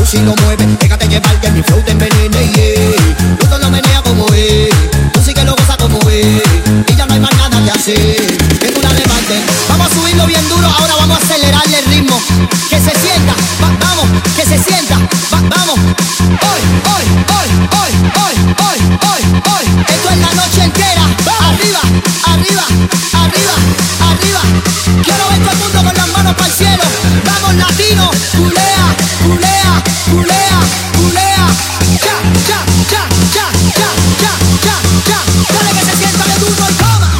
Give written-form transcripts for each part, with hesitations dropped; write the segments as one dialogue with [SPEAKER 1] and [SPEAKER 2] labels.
[SPEAKER 1] si lo mueve, déjate llevar que mi flow te envenene, yeah. Tú solo menea como es, tú sí que lo goza como es, y ya no hay más nada que hacer, que tú la levantes. Vamos a subirlo bien duro, ahora vamos a acelerarle el ritmo, que se sienta, vamos, que se sienta, vamos. Hoy, hoy, hoy, hoy, hoy, hoy, hoy, hoy. Esto es la noche entera, arriba, arriba, arriba, arriba. Quiero ver todo el mundo con las manos para el cielo. Vamos latino, culea, culea, culea, culea. Ya, ya, ya, ya, ya, ya, ya, ya. Dale que se sienta de duro y toma.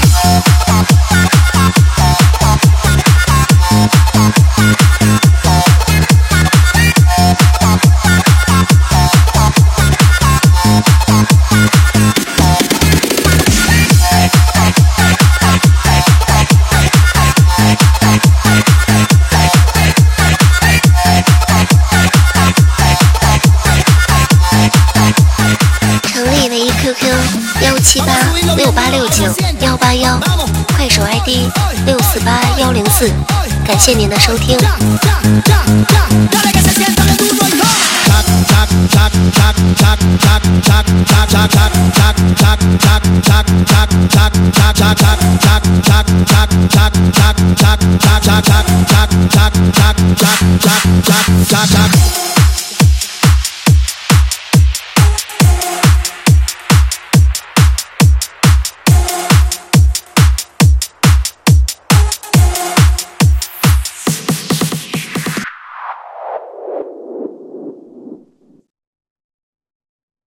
[SPEAKER 2] 178-181，快手 ID 648-104，感谢您的收听。
[SPEAKER 1] Chac, chac, chac, chac, chac, chac, chac, chac.